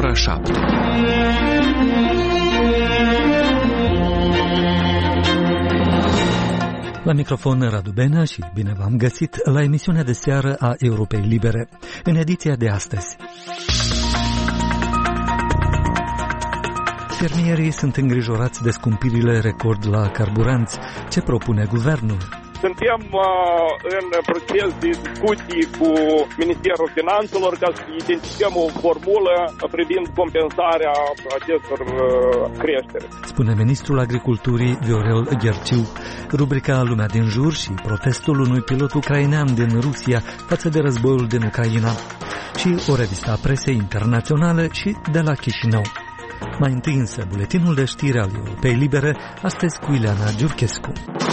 ora 7. La microfon Radu Benea și bine v-am găsit la emisiunea de seară a Europei Libere, în ediția de astăzi. Fermierii sunt îngrijorați de scumpirile record la carburanți. Ce propune guvernul? Suntem în proces de discuții cu Ministerul Finanțelor ca să identificăm o formulă privind compensarea acestor creșteri. Spune ministrul Agriculturii Viorel Gherciu. Rubrica Lumea din jur și protestul unui pilot ucrainean din Rusia față de războiul din Ucraina. Și o revistă a presei internaționale și de la Chișinău. Mai întâi însă, buletinul de știri al Europei Libere, astăzi cu Ileana Giurchescu.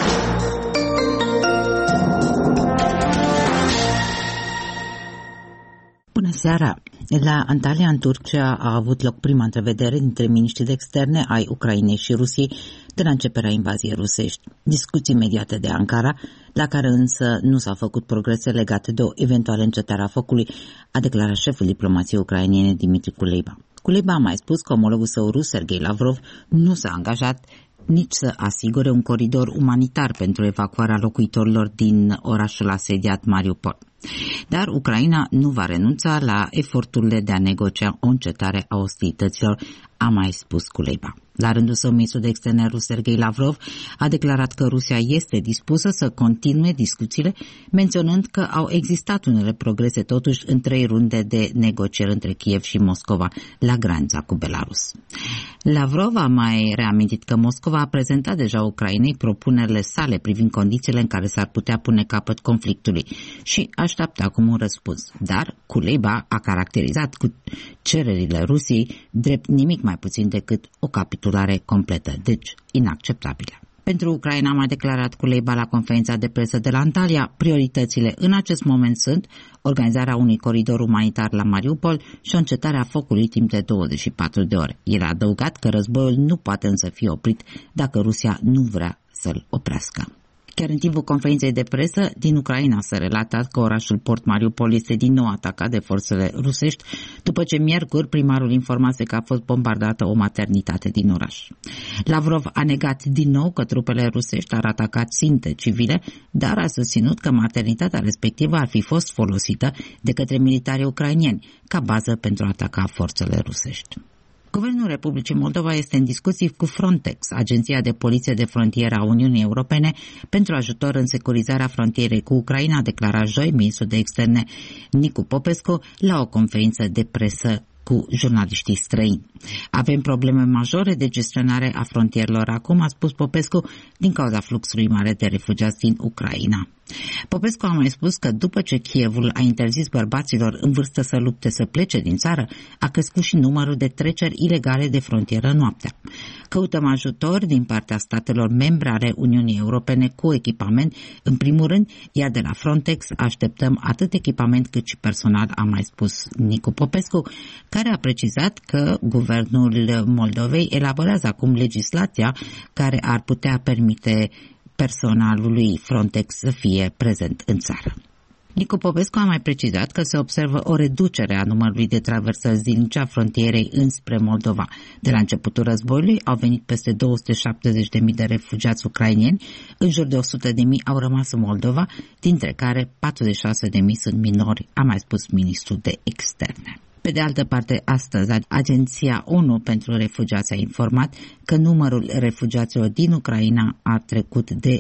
Bună seara! La Antalya, în Turcia, a avut loc prima întrevedere dintre miniștrii de externe ai Ucrainei și Rusiei de la începerea invaziei rusești. Discuții mediate de Ankara, la care însă nu s-au făcut progrese legate de o eventuală încetare a focului, a declarat șeful diplomației ucrainene Dmitry Kuleba. Kuleba a mai spus că omologul său rus, Sergei Lavrov, nu s-a angajat nici să asigure un coridor umanitar pentru evacuarea locuitorilor din orașul asediat Mariupol. Dar Ucraina nu va renunța la eforturile de a negocia o încetare a ostilităților, a mai spus Kuleba. La rândul său, ministrul de externe rus Sergei Lavrov a declarat că Rusia este dispusă să continue discuțiile, menționând că au existat unele progrese totuși în 3 runde de negocieri între Kiev și Moscova la granița cu Belarus. Lavrov a mai reamintit că Moscova a prezentat deja Ucrainei propunerile sale privind condițiile în care s-ar putea pune capăt conflictului și așteaptă acum un răspuns. Dar Kuleba a caracterizat cu cererile Rusiei drept nimic mai puțin decât o capitulare completă, deci inacceptabilă. Pentru Ucraina, a mai declarat Kuleba la conferința de presă de la Antalya, prioritățile în acest moment sunt organizarea unui coridor umanitar la Mariupol și o încetare a focului timp de 24 de ore. El a adăugat că războiul nu poate însă fi oprit dacă Rusia nu vrea să-l oprească. Chiar în timpul conferinței de presă din Ucraina s-a relatat că orașul port Mariupol este din nou atacat de forțele rusești, după ce miercuri primarul informase că a fost bombardată o maternitate din oraș. Lavrov a negat din nou că trupele rusești ar atacat ținte civile, dar a susținut că maternitatea respectivă ar fi fost folosită de către militarii ucrainieni ca bază pentru a ataca forțele rusești. Guvernul Republicii Moldova este în discuții cu Frontex, agenția de poliție de frontieră a Uniunii Europene, pentru ajutor în securizarea frontierei cu Ucraina, a declarat joi ministrul de externe Nicu Popescu la o conferință de presă cu jurnaliștii străini. Avem probleme majore de gestionare a frontierelor acum, a spus Popescu, din cauza fluxului mare de refugiați din Ucraina. Popescu a mai spus că după ce Kievul a interzis bărbaților în vârstă să lupte să plece din țară, a crescut și numărul de treceri ilegale de frontieră noaptea. Căutăm ajutor din partea statelor membre ale Uniunii Europene cu echipament, în primul rând, iar de la Frontex așteptăm atât echipament cât și personal, a mai spus Nicu Popescu, care a precizat că guvernul Moldovei elaborează acum legislația care ar putea permite personalului Frontex să fie prezent în țară. Nicu Popescu a mai precizat că se observă o reducere a numărului de traversări zilnice a frontierei înspre Moldova. De la începutul războiului au venit peste 270.000 de refugiați ucraineni, în jur de 100.000 au rămas în Moldova, dintre care 46.000 sunt minori, a mai spus ministrul de externe. Pe de altă parte, astăzi, Agenția ONU pentru Refugiați a informat că numărul refugiaților din Ucraina a trecut de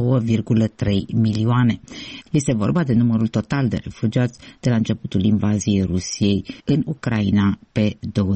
2,3 milioane. Este vorba de numărul total de refugiați de la începutul invaziei Rusiei în Ucraina pe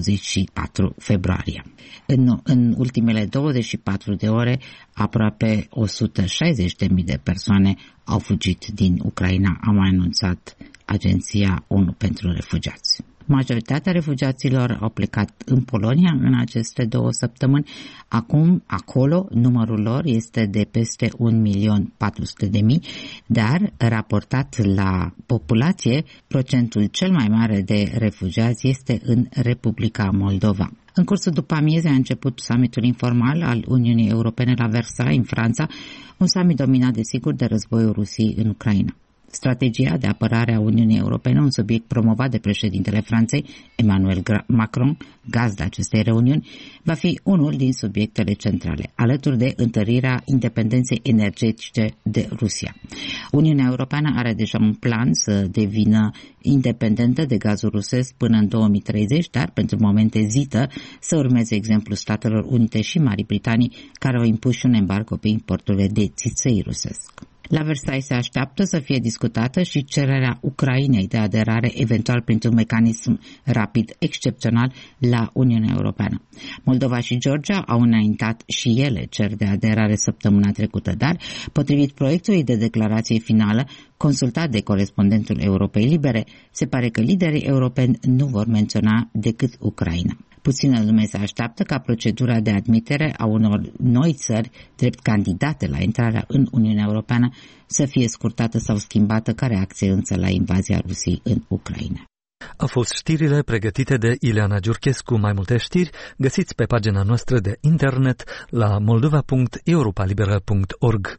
24 februarie. În ultimele 24 de ore, aproape 160.000 de persoane au fugit din Ucraina, a mai anunțat Agenția ONU pentru Refugiați. Majoritatea refugiaților au plecat în Polonia în aceste 2 săptămâni. Acum, acolo, numărul lor este de peste 1.400.000, dar, raportat la populație, procentul cel mai mare de refugiați este în Republica Moldova. În cursul după amiezei a început summitul informal al Uniunii Europene la Versailles, în Franța, un summit dominat, desigur, de războiul Rusiei în Ucraina. Strategia de apărare a Uniunii Europene, un subiect promovat de președintele Franței, Emmanuel Macron, gazda acestei reuniuni, va fi unul din subiectele centrale, alături de întărirea independenței energetice de Rusia. Uniunea Europeană are deja un plan să devină independentă de gazul rusesc până în 2030, dar pentru moment ezită să urmeze exemplul Statelor Unite și Marii Britanii, care au impus și un embargo pe importurile de țiței rusesc. La Versailles se așteaptă să fie discutată și cererea Ucrainei de aderare, eventual printr-un mecanism rapid excepțional la Uniunea Europeană. Moldova și Georgia au înaintat și ele cer de aderare săptămâna trecută, dar, potrivit proiectului de declarație finală, consultat de corespondentul Europei Libere, se pare că liderii europeni nu vor menționa decât Ucraina. Puțină lume se așteaptă ca procedura de admitere a unor noi țări drept candidate la intrarea în Uniunea Europeană să fie scurtată sau schimbată ca reacție însă la invazia Rusiei în Ucraina. Au fost știrile pregătite de Ileana Giurchescu. Mai multe știri găsiți pe pagina noastră de internet la moldova.europalibera.org.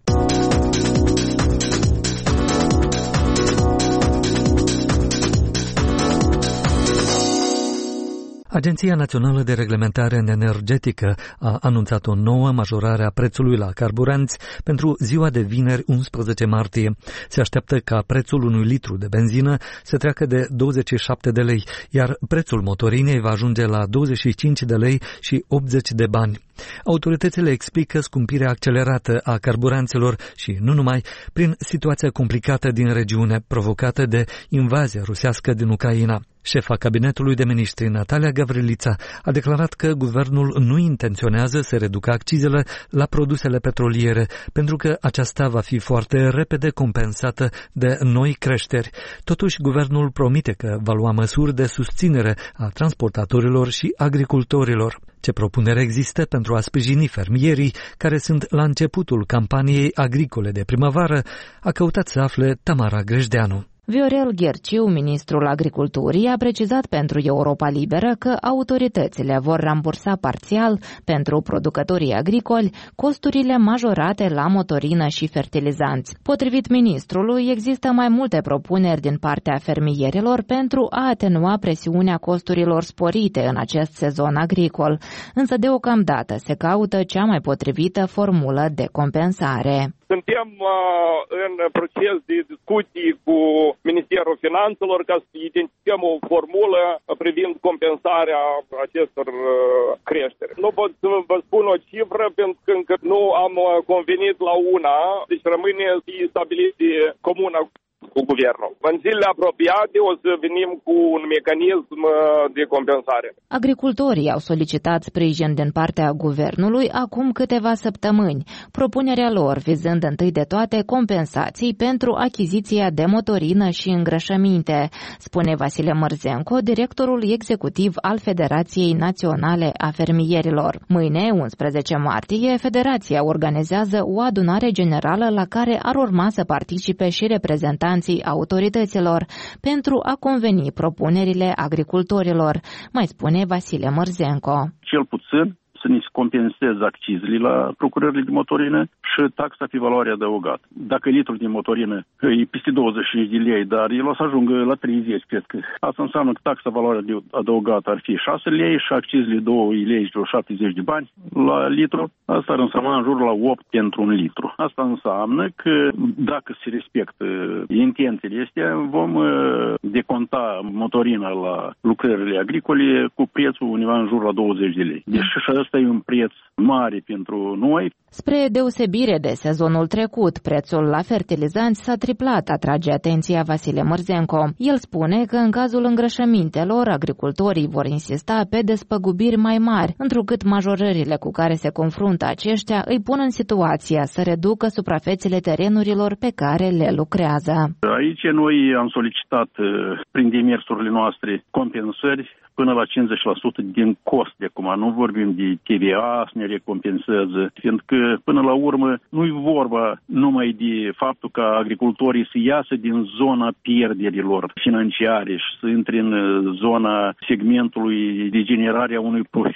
Agenția Națională de Reglementare Energetică a anunțat o nouă majorare a prețului la carburanți pentru ziua de vineri 11 martie. Se așteaptă ca prețul unui litru de benzină să treacă de 27 de lei, iar prețul motorinei va ajunge la 25 de lei și 80 de bani. Autoritățile explică scumpirea accelerată a carburanților și nu numai prin situația complicată din regiune provocată de invazia rusească din Ucraina. Șefa Cabinetului de Ministri, Natalia Gavrilița, a declarat că guvernul nu intenționează să reducă accizele la produsele petroliere, pentru că aceasta va fi foarte repede compensată de noi creșteri. Totuși, guvernul promite că va lua măsuri de susținere a transportatorilor și agricultorilor. Ce propunere există pentru a sprijini fermierii care sunt la începutul campaniei agricole de primăvară, a căutat să afle Tamara Grejdeanu. Viorel Gherciu, ministrul agriculturii, a precizat pentru Europa Liberă că autoritățile vor rambursa parțial pentru producătorii agricoli costurile majorate la motorină și fertilizanți. Potrivit ministrului, există mai multe propuneri din partea fermierilor pentru a atenua presiunea costurilor sporite în acest sezon agricol, însă deocamdată se caută cea mai potrivită formulă de compensare. Suntem în proces de discuții cu Ministerul Finanțelor ca să identificăm o formulă privind compensarea acestor creșteri. Nu pot să vă spun o cifră pentru că încă nu am convenit la una, deci rămâne să fie stabilit de comună cu guvernul. În zilele apropiate o să venim cu un mecanism de compensare. Agricultorii au solicitat sprijin din partea guvernului acum câteva săptămâni, propunerea lor vizând întâi de toate compensații pentru achiziția de motorină și îngrășăminte, spune Vasile Mărzenco, directorul executiv al Federației Naționale a Fermierilor. Mâine, 11 martie, Federația organizează o adunare generală la care ar urma să participe și reprezentanții autorităților pentru a conveni propunerile agricultorilor, mai spune Vasile Mărzenco. Cel puțin să ne compenseze accizele la procurările de motorină și taxa pe valoare adăugată. Dacă litrul de motorină e peste 25 de lei, dar el o să ajungă la 30, cred că. Asta înseamnă că taxa valoare adăugată ar fi 6 lei și accizele 2 lei și 70 de bani la litru. Asta ar însemna în jur la 8 pentru un litru. Asta înseamnă că dacă se respectă intențiile astea, vom deconta motorina la lucrările agricole cu prețul undeva în jur la 20 de lei. Deci și asta e un preț mare pentru noi. Spre deosebire de sezonul trecut, prețul la fertilizanți s-a triplat, atrage atenția Vasile Mărzenco. El spune că în cazul îngrășămintelor, agricultorii vor insista pe despăgubiri mai mari, întrucât majorările cu care se confruntă aceștia îi pun în situația să reducă suprafețele terenurilor pe care le lucrează. Aici noi am solicitat prin demersurile noastre compensări până la 50% din cost. De acum nu vorbim de TVA să ne recompensează, pentru că până la urmă nu e vorba numai de faptul ca agricultorii să iasă din zona pierderilor financiare și să intre în zona segmentului de generare a unui profit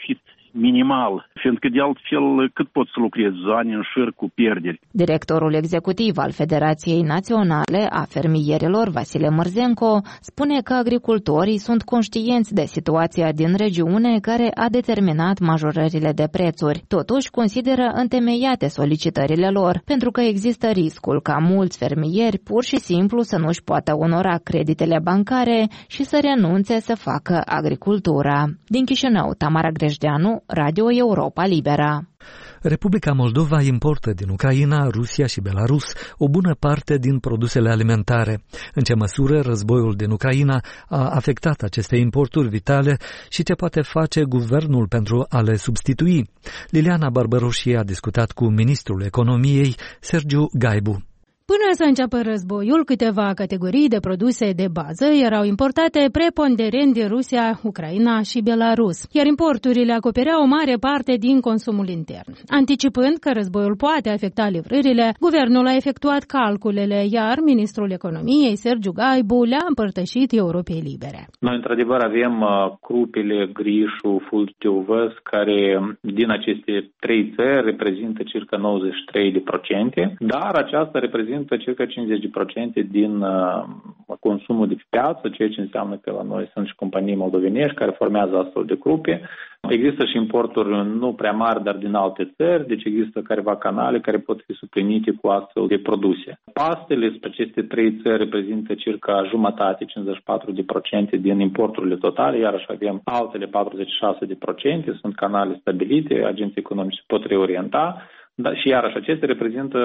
minimal, fiindcă de altfel cât poți să lucrezi ani în șir cu pierderi. Directorul executiv al Federației Naționale a Fermierilor, Vasile Mărzenco, spune că agricultorii sunt conștienți de situația din regiune care a determinat majorările de prețuri. Totuși, consideră întemeiate solicitările lor, pentru că există riscul ca mulți fermieri pur și simplu să nu-și poată onora creditele bancare și să renunțe să facă agricultura. Din Chișinău, Tamara Grejdeanu, Radio Europa Libera. Republica Moldova importă din Ucraina, Rusia și Belarus o bună parte din produsele alimentare. În ce măsură războiul din Ucraina a afectat aceste importuri vitale și ce poate face guvernul pentru a le substitui? Liliana Barbaroși a discutat cu ministrul economiei, Sergiu Gaibu. Până să înceapă războiul, câteva categorii de produse de bază erau importate preponderent din Rusia, Ucraina și Belarus, iar importurile acopereau o mare parte din consumul intern. Anticipând că războiul poate afecta livrările, guvernul a efectuat calculele, iar ministrul economiei, Sergiu Gaibu, le-a împărtășit Europei Libere. Noi, într-adevăr, avem crupile, grișul, fulgiu, ovăz, care din aceste trei țări reprezintă circa 93%, dar aceasta reprezintă circa 50% din consumul de pe piață, ceea ce înseamnă că la noi sunt și companii moldovenești care formează astfel de grupe. Există și importuri nu prea mari, dar din alte țări, deci există careva canale care pot fi suplinite cu astfel de produse. Pastele spre aceste trei țări reprezintă circa jumătate, 54% din importurile totale, iarăși avem altele 46%, sunt canale stabilite, agenții economici pot reorienta. Da, și iarăși acestea reprezintă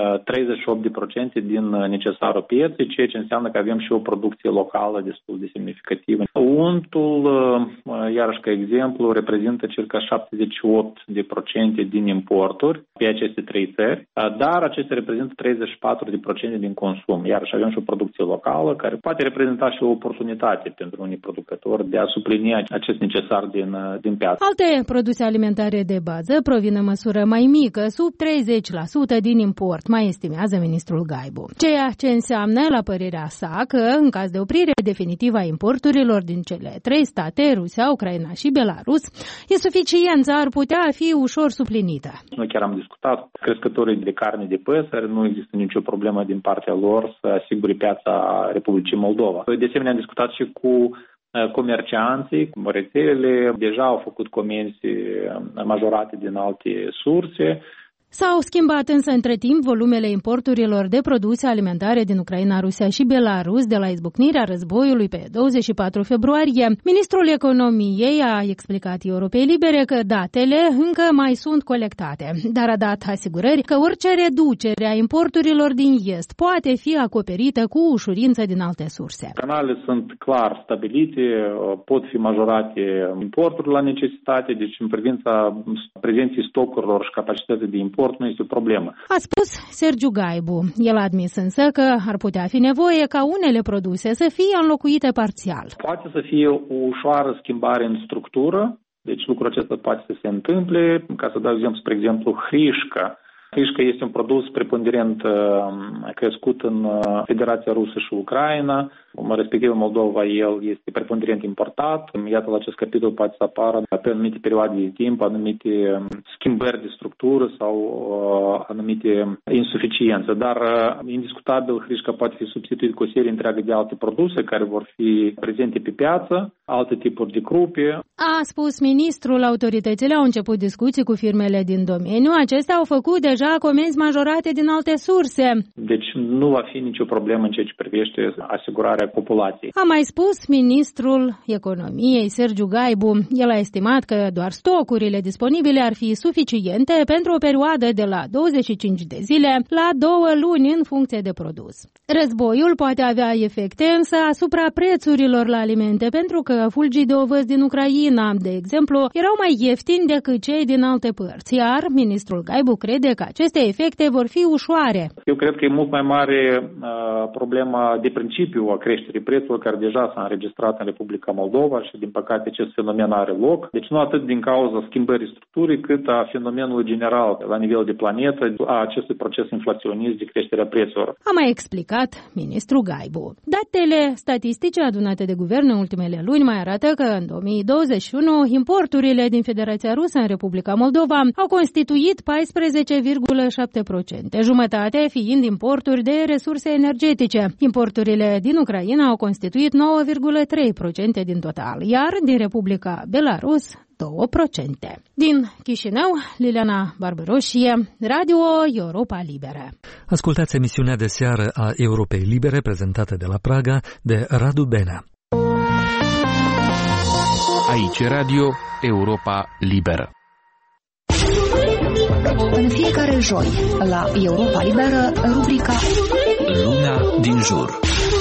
38% din necesarul pieței, ceea ce înseamnă că avem și o producție locală destul de semnificativă. Untul, iarăși ca exemplu, reprezintă circa 78% din importuri pe aceste trei țări, dar acestea reprezintă 34% din consum. Iarăși avem și o producție locală care poate reprezenta și o oportunitate pentru unii producători de a suplini acest necesar din piață. Alte produse alimentare de bază provin în măsură mai mică, sub 30% din import, mai estimează ministrul Gaibu. Ceea ce înseamnă, la părerea sa, că în caz de oprire definitivă a importurilor din cele trei state, Rusia, Ucraina și Belarus, insuficiența ar putea fi ușor suplinită. Noi chiar am discutat cu crescătorii de carne de păsări, nu există nicio problemă din partea lor să asigure piața Republicii Moldova. De asemenea, am discutat și cu comercianții, rețelele deja au făcut comenzi majorate din alte surse. S-au schimbat însă între timp volumele importurilor de produse alimentare din Ucraina, Rusia și Belarus de la izbucnirea războiului pe 24 februarie. Ministrul Economiei a explicat Europei Libere că datele încă mai sunt colectate, dar a dat asigurări că orice reducere a importurilor din Est poate fi acoperită cu ușurință din alte surse. Canalele sunt clar stabilite, pot fi majorate importurile la necesitate, deci în privința prezenței stocurilor și capacității de import nu este o problemă. A spus Sergiu Gaibu. El a admis însă că ar putea fi nevoie ca unele produse să fie înlocuite parțial. Poate să fie o ușoară schimbare în structură, deci lucrul acesta poate să se întâmple. Ca să dau exemplu, spre exemplu, hrișca. Hrișca este un produs preponderent crescut în Federația Rusă și Ucraina, respectiv în Moldova el este preponderent importat. Iată, la acest capitol poate să apară pe anumite perioade de timp, anumite schimbări de structură sau anumite insuficiențe. Dar, indiscutabil, hrișca poate fi substituit cu o serie întreagă de alte produse care vor fi prezente pe piață, alte tipuri de crupe. A spus ministrul, autoritățile au început discuții cu firmele din domeniu. Acestea au făcut deja comenzi majorate din alte surse. Deci nu va fi nicio problemă în ceea ce privește asigurarea populației. A mai spus ministrul Economiei, Sergiu Gaibu. El a estimat că doar stocurile disponibile ar fi suficiente pentru o perioadă de la 25 de zile la 2 luni în funcție de produs. Războiul poate avea efecte însă asupra prețurilor la alimente, pentru că fulgii de ovăz din Ucraina, de exemplu, erau mai ieftini decât cei din alte părți, iar ministrul Gaibu crede că aceste efecte vor fi ușoare. Eu cred că e mult mai mare problema de principiu a creșterii prețurilor, care deja s-a înregistrat în Republica Moldova și, din păcate, acest fenomen are loc. Deci nu atât din cauza schimbării structurii, cât a fenomenului general la nivel de planetă, a acestui proces inflaționist de creșterea prețurilor. A mai explicat ministrul Gaibu. Datele statistice adunate de guvern în ultimele luni mai arată că în 2021 importurile din Federația Rusă în Republica Moldova au constituit 14,7%, jumătate fiind importuri de resurse energetice. Importurile din Ucraina au constituit 9,3% din total, iar din Republica Belarus 2%. Din Chișinău, Liliana Barbaroșie, Radio Europa Liberă. Ascultați emisiunea de seară a Europei Libere, prezentată de la Praga de Radu Benea. Aici Radio Europa Liberă. În fiecare joi, la Europa Liberă, rubrica Lumea din jur.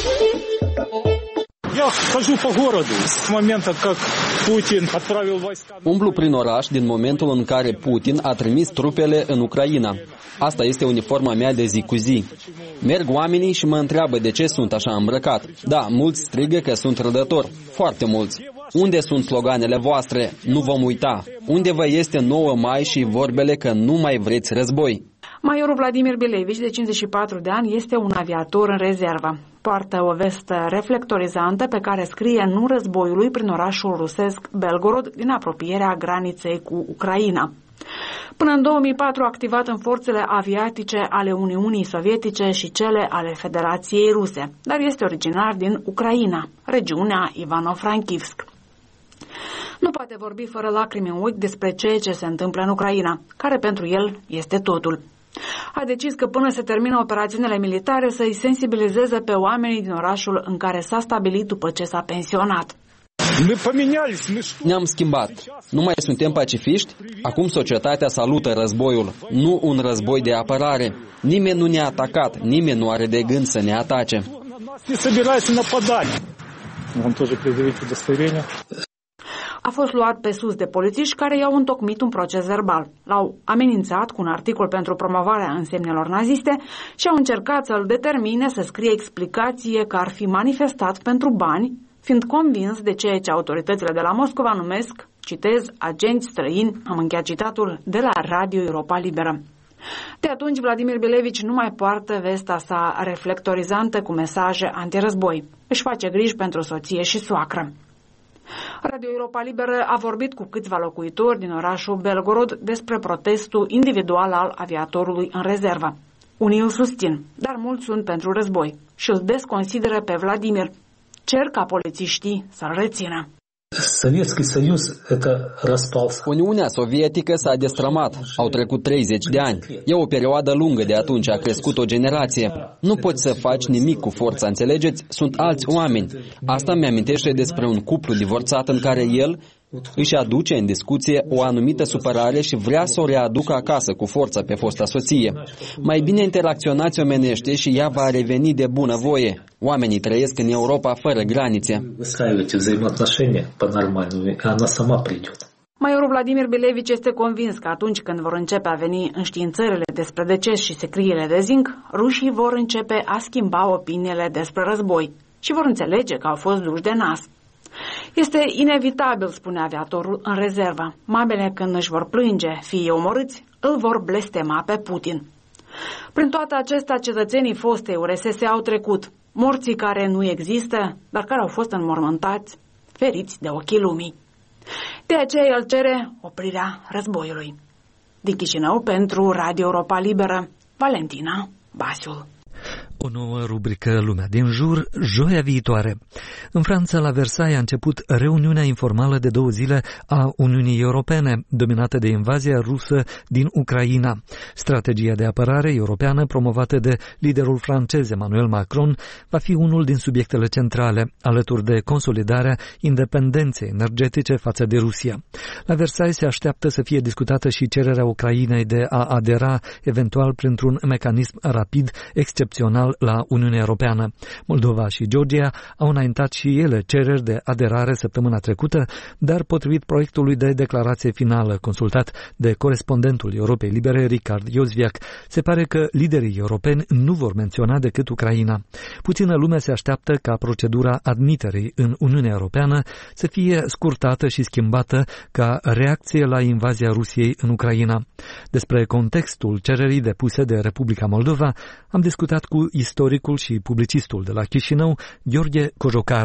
Umblu prin oraș din momentul în care Putin a trimis trupele în Ucraina. Asta este uniforma mea de zi cu zi. Merg oamenii și mă întreabă de ce sunt așa îmbrăcat. Da, mulți strigă că sunt rădător. Foarte mulți. Unde sunt sloganele voastre? Nu vom uita. Unde vă este 9 mai și vorbele că nu mai vreți război? Majorul Vladimir Bilevici, de 54 de ani, este un aviator în rezervă. Poartă o vestă reflectorizantă pe care scrie nu războiului prin orașul rusesc Belgorod din apropierea graniței cu Ucraina. Până în 2004 a activat în forțele aviatice ale Uniunii Sovietice și cele ale Federației Ruse, dar este originar din Ucraina, regiunea Ivano-Frankivsk. Nu poate vorbi fără lacrimi în ochi despre ceea ce se întâmplă în Ucraina, care pentru el este totul. A decis că până se termină operațiunile militare să-i sensibilizeze pe oamenii din orașul în care s-a stabilit după ce s-a pensionat. Ne-am schimbat. Nu mai suntem pacifiști? Acum societatea salută războiul, nu un război de apărare. Nimeni nu ne-a atacat, nimeni nu are de gând să ne atace. A fost luat pe sus de polițiști care i-au întocmit un proces verbal. L-au amenințat cu un articol pentru promovarea însemnelor naziste și au încercat să-l determine să scrie explicație că ar fi manifestat pentru bani, fiind convins de ceea ce autoritățile de la Moscova numesc, citez, agenți străini, am încheiat citatul de la Radio Europa Liberă. De atunci, Vladimir Bilevici nu mai poartă vesta sa reflectorizantă cu mesaje antirăzboi. Își face griji pentru soție și soacră. Radio Europa Liberă a vorbit cu câțiva locuitori din orașul Belgorod despre protestul individual al aviatorului în rezervă. Unii îl susțin, dar mulți sunt pentru război și îl desconsideră pe Vladimir. Cer ca polițiștii să-l rețină. Uniunea Sovietică s-a destrămat. Au trecut 30 de ani. E o perioadă lungă de atunci, a crescut o generație. Nu poți să faci nimic cu forța, înțelegeți? Sunt alți oameni. Asta mi-amintește despre un cuplu divorțat în care el își aduce în discuție o anumită supărare și vrea să o readucă acasă cu forța pe fosta soție. Mai bine interacționați omenește și ea va reveni de bună voie. Oamenii trăiesc în Europa fără granițe. Majorul Vladimir Bilevici este convins că atunci când vor începe a veni înștiințările despre deces și secriile de zinc, rușii vor începe a schimba opiniile despre război și vor înțelege că au fost duși de nas. Este inevitabil, spune aviatorul în rezervă. Mamele, când își vor plânge fiii omorâți, îl vor blestema pe Putin. Prin toate acestea, cetățenii fostei URSS au trecut, morții care nu există, dar care au fost înmormântați, feriți de ochii lumii. De aceea el cere oprirea războiului. Din Chișinău, pentru Radio Europa Liberă, Valentina Basiul. O nouă rubrică Lumea din jur, joia viitoare. În Franța, la Versailles, a început reuniunea informală de 2 zile a Uniunii Europene, dominată de invazia rusă din Ucraina. Strategia de apărare europeană promovată de liderul francez Emmanuel Macron va fi unul din subiectele centrale, alături de consolidarea independenței energetice față de Rusia. La Versailles se așteaptă să fie discutată și cererea Ucrainei de a adera eventual printr-un mecanism rapid excepțional la Uniunea Europeană. Moldova și Georgia au înaintat și ele cereri de aderare săptămâna trecută, dar potrivit proiectului de declarație finală consultat de corespondentul Europei Libere, Richard Iosviac, se pare că liderii europeni nu vor menționa decât Ucraina. Puțină lume se așteaptă ca procedura admiterii în Uniunea Europeană să fie scurtată și schimbată ca reacție la invazia Rusiei în Ucraina. Despre contextul cererii depuse de Republica Moldova am discutat cu istoricul și publicistul de la Chișinău, Gheorghe Cojocaru.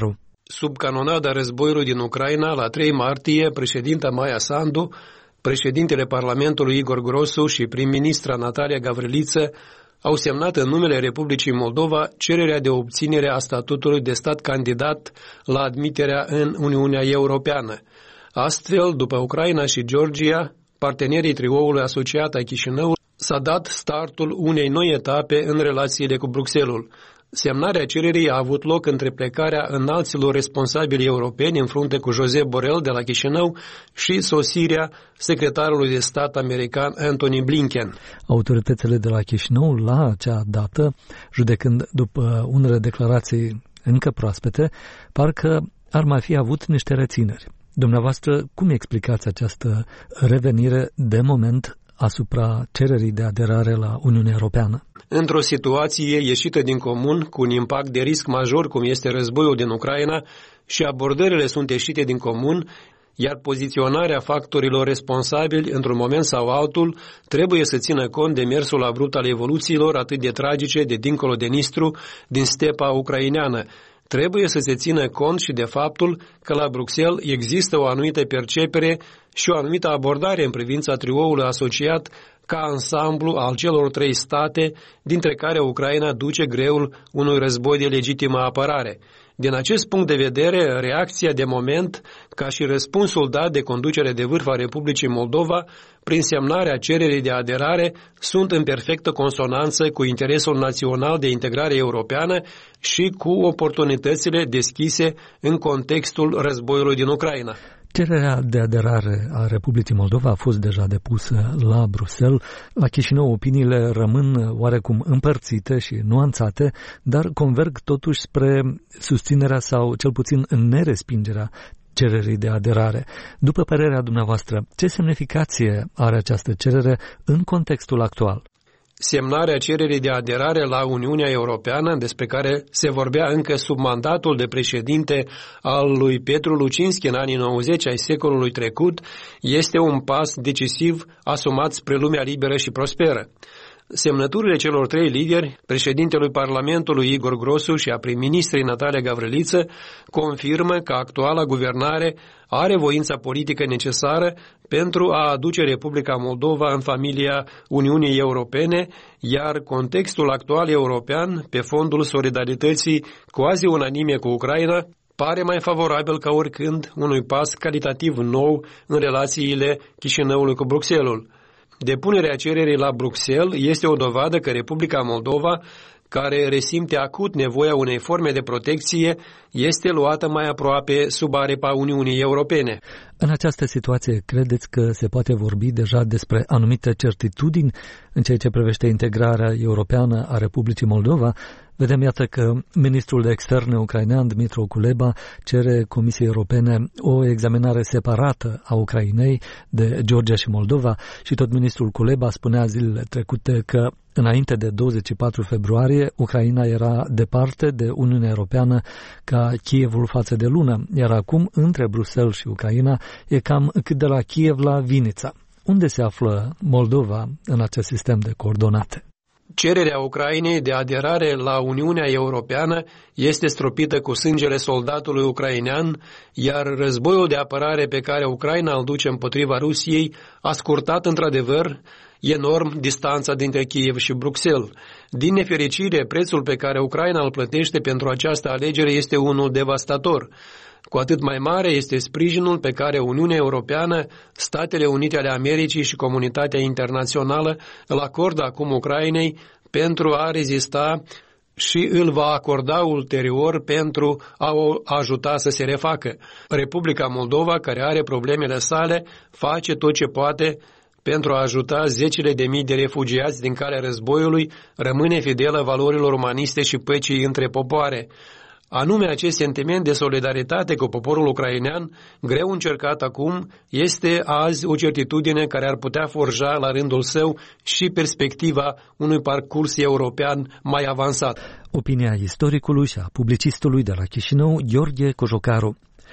Sub canonada războiului din Ucraina, la 3 martie, președinta Maia Sandu, președintele Parlamentului Igor Grosu și prim-ministra Natalia Gavriliță au semnat în numele Republicii Moldova cererea de obținere a statutului de stat candidat la admiterea în Uniunea Europeană. Astfel, după Ucraina și Georgia, partenerii trioului asociat a Chișinăului, s-a dat startul unei noi etape în relațiile cu Bruxelles. Semnarea cererii a avut loc între plecarea înalților responsabili europeni în frunte cu Josep Borrell de la Chișinău și sosirea secretarului de stat american Antony Blinken. Autoritățile de la Chișinău, la acea dată, judecând după unele declarații încă proaspete, parcă ar mai fi avut niște rețineri. Dumneavoastră, cum explicați această revenire de moment asupra cererii de aderare la Uniunea Europeană? Într-o situație ieșită din comun, cu un impact de risc major cum este războiul din Ucraina și abordările sunt ieșite din comun, iar poziționarea factorilor responsabili într-un moment sau altul trebuie să țină cont de mersul abrupt al evoluțiilor atât de tragice de dincolo de Nistru din stepa ucraineană. Trebuie să se țină cont și de faptul că la Bruxelles există o anumită percepere și o anumită abordare în privința trioului asociat ca ansamblu al celor 3 state, dintre care Ucraina duce greul unui război de legitimă apărare. Din acest punct de vedere, reacția de moment, ca și răspunsul dat de conducere de vârf a Republicii Moldova, prin semnarea cererii de aderare, sunt în perfectă consonanță cu interesul național de integrare europeană și cu oportunitățile deschise în contextul războiului din Ucraina. Cererea de aderare a Republicii Moldova a fost deja depusă la Bruxelles. La Chișinău opiniile rămân oarecum împărțite și nuanțate, dar converg totuși spre susținerea sau cel puțin nerespingerea cererii de aderare. După părerea dumneavoastră, ce semnificație are această cerere în contextul actual? Semnarea cererii de aderare la Uniunea Europeană, despre care se vorbea încă sub mandatul de președinte al lui Petru Lucinski în anii 90 ai secolului trecut, este un pas decisiv asumat spre lumea liberă și prosperă. Semnăturile celor 3 lideri, președintelui Parlamentului Igor Grosu și a prim-ministrei Natalia Gavriliță, confirmă că actuala guvernare are voința politică necesară pentru a aduce Republica Moldova în familia Uniunii Europene, iar contextul actual european, pe fondul solidarității quasi unanime cu Ucraina, pare mai favorabil ca oricând unui pas calitativ nou în relațiile Chișinăului cu Bruxelles. Depunerea cererii la Bruxelles este o dovadă că Republica Moldova, care resimte acut nevoia unei forme de protecție, este luată mai aproape sub aripa Uniunii Europene. În această situație, credeți că se poate vorbi deja despre anumite certitudini în ceea ce privește integrarea europeană a Republicii Moldova? Vedem, iată, că ministrul de externe ucrainean, Dmytro Kuleba, cere Comisiei Europene o examinare separată a Ucrainei de Georgia și Moldova și tot ministrul Kuleba spunea zilele trecute că înainte de 24 februarie, Ucraina era departe de Uniunea Europeană ca Kievul față de lună, iar acum, între Bruxelles și Ucraina, e cam cât de la Kiev la Vinița. Unde se află Moldova în acest sistem de coordonate? Cererea Ucrainei de aderare la Uniunea Europeană este stropită cu sângele soldatului ucrainean, iar războiul de apărare pe care Ucraina îl duce împotriva Rusiei a scurtat într-adevăr enorm distanța dintre Kiev și Bruxelles. Din nefericire, prețul pe care Ucraina îl plătește pentru această alegere este unul devastator. Cu atât mai mare este sprijinul pe care Uniunea Europeană, Statele Unite ale Americii și comunitatea internațională îl acordă acum Ucrainei pentru a rezista și îl va acorda ulterior pentru a o ajuta să se refacă. Republica Moldova, care are problemele sale, face tot ce poate pentru a ajuta zecile de mii de refugiați din calea războiului, rămâne fidelă valorilor umaniste și păcii între popoare. Anume, acest sentiment de solidaritate cu poporul ucrainean, greu încercat acum, este azi o certitudine care ar putea forja la rândul său și perspectiva unui parcurs european mai avansat. Opinia istoricului și a publicistului de la Chișinău, Gheorghe Cojocaru.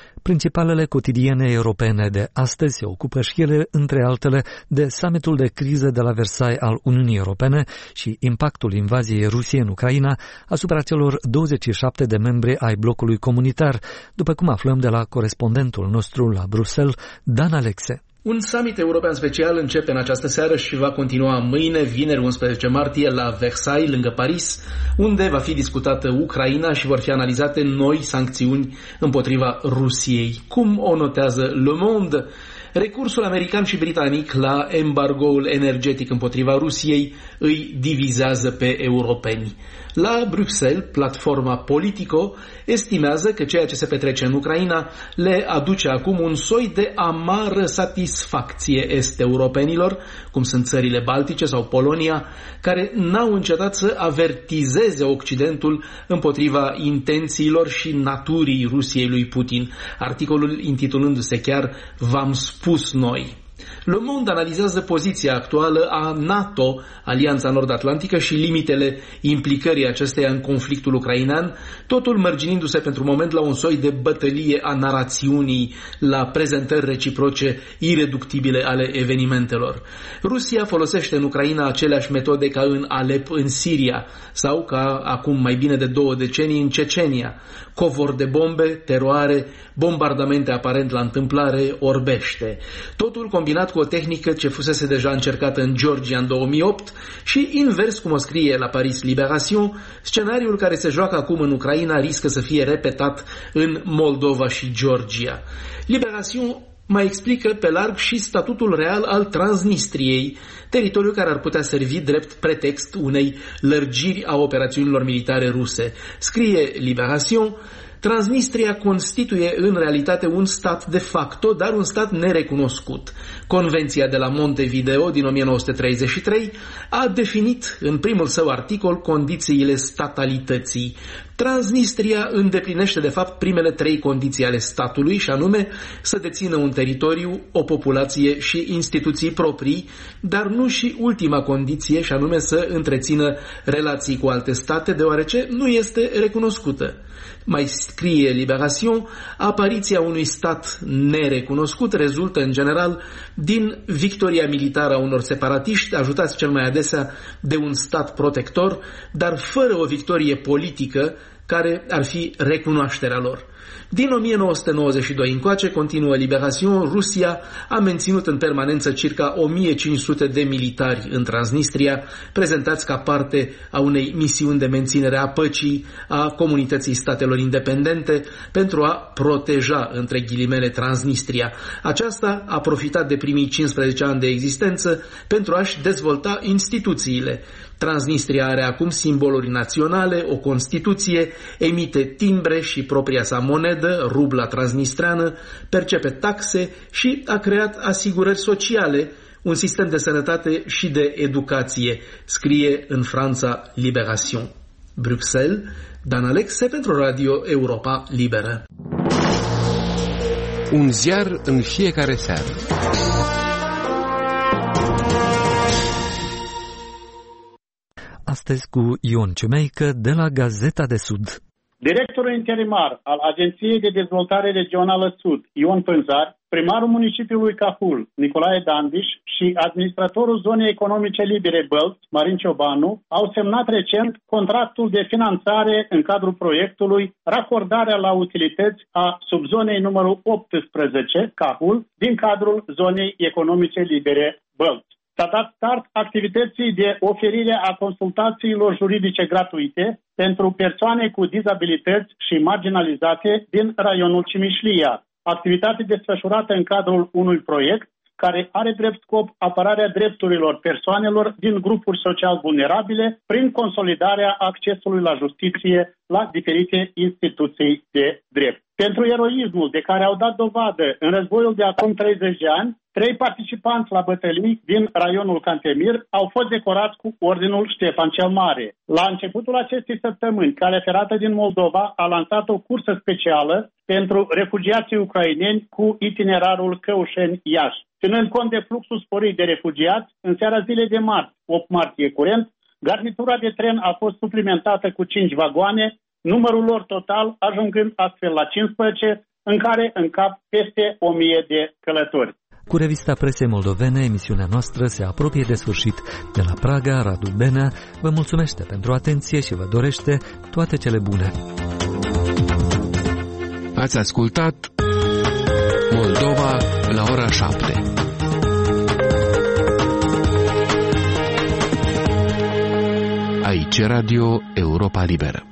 Principalele cotidiene europene de astăzi se ocupă și ele, între altele, de summitul de criză de la Versailles al Uniunii Europene și impactul invaziei Rusiei în Ucraina asupra celor 27 de membri ai blocului comunitar, după cum aflăm de la corespondentul nostru la Bruxelles, Dan Alexe. Un summit european special începe în această seară și va continua mâine, vineri 11 martie, la Versailles, lângă Paris, unde va fi discutată Ucraina și vor fi analizate noi sancțiuni împotriva Rusiei. Cum o notează Le Monde? Recursul american și britanic la embargoul energetic împotriva Rusiei îi divizează pe europeni. La Bruxelles, platforma Politico estimează că ceea ce se petrece în Ucraina le aduce acum un soi de amară satisfacție est-europenilor, cum sunt țările Baltice sau Polonia, care n-au încetat să avertizeze Occidentul împotriva intențiilor și naturii Rusiei lui Putin, articolul intitulându-se chiar V-am spus noi. Le Monde analizează poziția actuală a NATO, Alianța Nord-Atlantică, și limitele implicării acesteia în conflictul ucrainean, totul mărginindu-se pentru moment la un soi de bătălie a narațiunii, la prezentări reciproce ireductibile ale evenimentelor. Rusia folosește în Ucraina aceleași metode ca în Alep, în Siria, sau ca acum mai bine de 2 decenii în Cecenia. Covor de bombe, teroare, bombardamente aparent la întâmplare, orbește. Totul combinat cu o tehnică ce fusese deja încercată în Georgia în 2008 și invers, cum o scrie la Paris Libération, scenariul care se joacă acum în Ucraina riscă să fie repetat în Moldova și Georgia. Libération mai explică pe larg și statutul real al Transnistriei, teritoriu care ar putea servi drept pretext unei lărgiri a operațiunilor militare ruse. Scrie Libération: Transnistria constituie în realitate un stat de facto, dar un stat nerecunoscut. Convenția de la Montevideo din 1933 a definit în primul său articol condițiile statalității. Transnistria îndeplinește de fapt primele 3 condiții ale statului, și anume să dețină un teritoriu, o populație și instituții proprii, dar nu și ultima condiție, și anume să întrețină relații cu alte state, deoarece nu este recunoscută. Mai scrie Libération: apariția unui stat nerecunoscut rezultă în general din victoria militară a unor separatiști, ajutați cel mai adesea de un stat protector, dar fără o victorie politică care ar fi recunoașterea lor. Din 1992 încoace, continuă Libération, Rusia a menținut în permanență circa 1500 de militari în Transnistria, prezentați ca parte a unei misiuni de menținere a păcii a comunității statelor independente pentru a proteja, între ghilimele, Transnistria. Aceasta a profitat de primii 15 ani de existență pentru a-și dezvolta instituțiile. Transnistria are acum simboluri naționale, o constituție, emite timbre și propria sa monedă, rubla transnistreană, percepe taxe și a creat asigurări sociale, un sistem de sănătate și de educație, scrie în Franța Libération. Bruxelles, Dan Alexe pentru Radio Europa Liberă. Un ziar în fiecare seară. Astăzi cu Ion Ciumeică de la Gazeta de Sud. Directorul interimar al Agenției de Dezvoltare Regională Sud, Ion Pânzar, primarul municipiului Cahul, Nicolae Dandiș, și administratorul Zonei Economice Libere Bălți, Marin Ciobanu, au semnat recent contractul de finanțare în cadrul proiectului Racordarea la utilități a subzonei numărul 18, Cahul, din cadrul Zonei Economice Libere Bălți. S-a dat start activității de oferire a consultațiilor juridice gratuite pentru persoane cu dizabilități și marginalizate din raionul Cimișlia, activitate desfășurată în cadrul unui proiect care are drept scop apărarea drepturilor persoanelor din grupuri social vulnerabile prin consolidarea accesului la justiție la diferite instituții de drept. Pentru eroismul de care au dat dovadă în războiul de acum 30 de ani, 3 participanți la bătălii din raionul Cantemir au fost decorați cu Ordinul Ștefan cel Mare. La începutul acestei săptămâni, Calea Ferată din Moldova a lansat o cursă specială pentru refugiații ucraineni cu itinerarul Căușeni-Iași. Ținând cont de fluxul sporit de refugiați, în seara zilei de marți, 8 martie curent, garnitura de tren a fost suplimentată cu 5 vagoane, numărul lor total ajungând astfel la 15, în care încap peste 1000 de călători. Cu revista presei moldovene, emisiunea noastră se apropie de sfârșit. De la Praga, Radu Benea vă mulțumește pentru atenție și vă dorește toate cele bune. Ați ascultat Moldova la ora 7. Aici Radio Europa Liberă.